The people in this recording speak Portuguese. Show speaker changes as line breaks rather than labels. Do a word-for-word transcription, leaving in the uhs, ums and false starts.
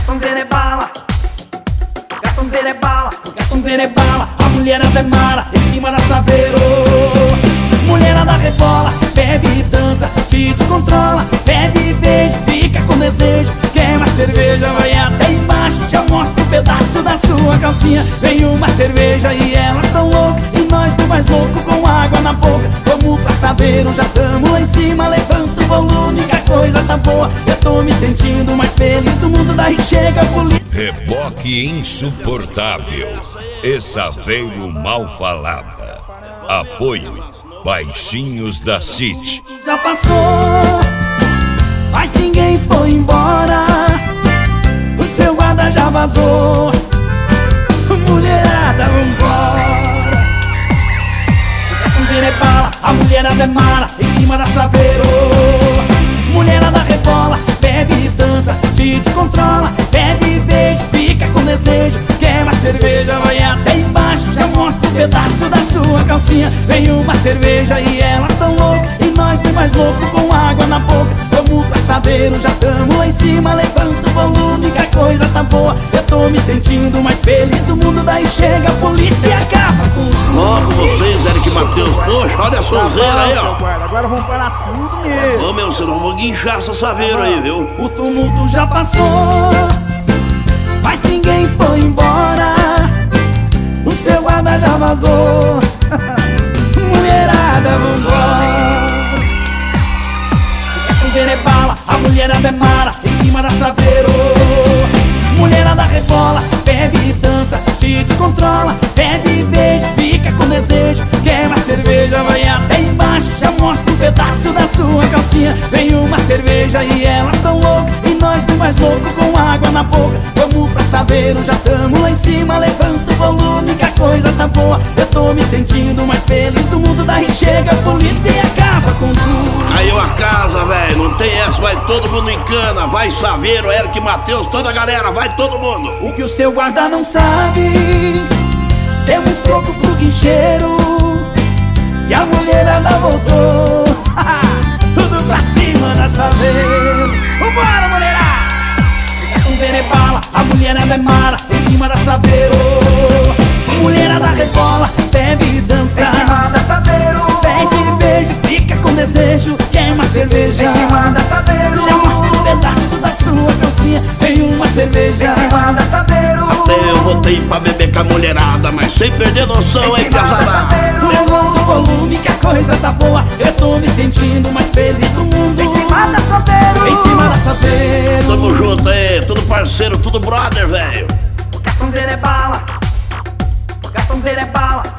Garçomzeira é bala, garçomzeira é bala, garçomzeira é bala. A mulherada é mala, em cima da saveiro. Mulherada rebola, bebe e dança, se descontrola, bebe e beija, fica com desejo. Quer uma cerveja, vai até embaixo, já mostra um pedaço da sua calcinha. Vem uma cerveja e elas tão loucas, e nós do mais louco com água na boca. Vamos pra saveiro, já tamo lá em cima, levanta o volume que a coisa tá boa. Eu tô me sentindo mais feliz do mundo, daí chega a polícia.
Reboque insuportável e saveiro mal falada. Apoio Baixinhos da City.
Já passou, mas ninguém foi embora. O seu guarda já vazou. Mulherada, vambora. O garçomzeira é bala, a mulherada é mala, em cima da saveiro. Mulherada rebola, bebe e dança, se descontrola, bebe e beija, fica com desejo. Quer uma cerveja, vai até embaixo, já mostra um pedaço da sua calcinha. Vem uma cerveja e elas tão loucas, e nós bem mais louco com água na boca. Vamos pra saveiro, já tamo lá em cima, levanta o volume que a coisa tá boa. Eu tô me sentindo mais feliz do mundo, daí chega a polícia e acaba com tudo.
Logo vocês, Eric Matheus, poxa, olha a sonzeira aí, ó.
Guarda, agora vamos parar tudo mesmo.
Ô meu, você não vou guinchar essa saveira aí, viu?
O tumulto já passou, mas ninguém foi embora. O seu guarda já vazou. Mulherada, vambora. O garçomzeira é bala, a mulherada é mala, em cima da saveiro. Mulherada rebola, bebe e dança, se descontrola, bebe e beija, fica com desejo. Quer uma cerveja, vai até embaixo, já mostra um pedaço da sua calcinha. Vem uma cerveja e elas tão loucas, e nós do mais louco com água na boca. Vamos pra saveiro, já tamo lá em cima, levanta o volume que a coisa tá boa. Eu tô me sentindo mais feliz do mundo, daí chega a polícia e acaba com tudo.
Caiu a casa, velho, não tem essa, vai todo mundo em cana. Vai Saveiro, Eric Matheus, toda a galera, vai todo mundo.
O que o seu guarda não sabe, temos troco pro guincheiro, e a mulherada voltou. Tudo pra cima da saveiro. Vambora, mulherada! O garçomzeira é bala, a mulherada é mala, em cima da saveiro. Mulherada rebola, bebe e dança, em cima da saveiro. Pede e beijo, fica com desejo. Quer uma cerveja, em cima da saveiro. Já mostra um pedaço da sua calcinha. Vem uma cerveja, em cima da saveiro.
Até eu voltei pra beber com a mulherada, mas sem perder noção, hein, casada?
Levanta o volume que a coisa tá boa. Eu tô me sentindo mais feliz do mundo. Em cima da saveiro, em cima da saveiro.
Tamo junto aí, tudo parceiro, tudo brother, velho.
O garçomzeira é bala, o garçomzeira é bala.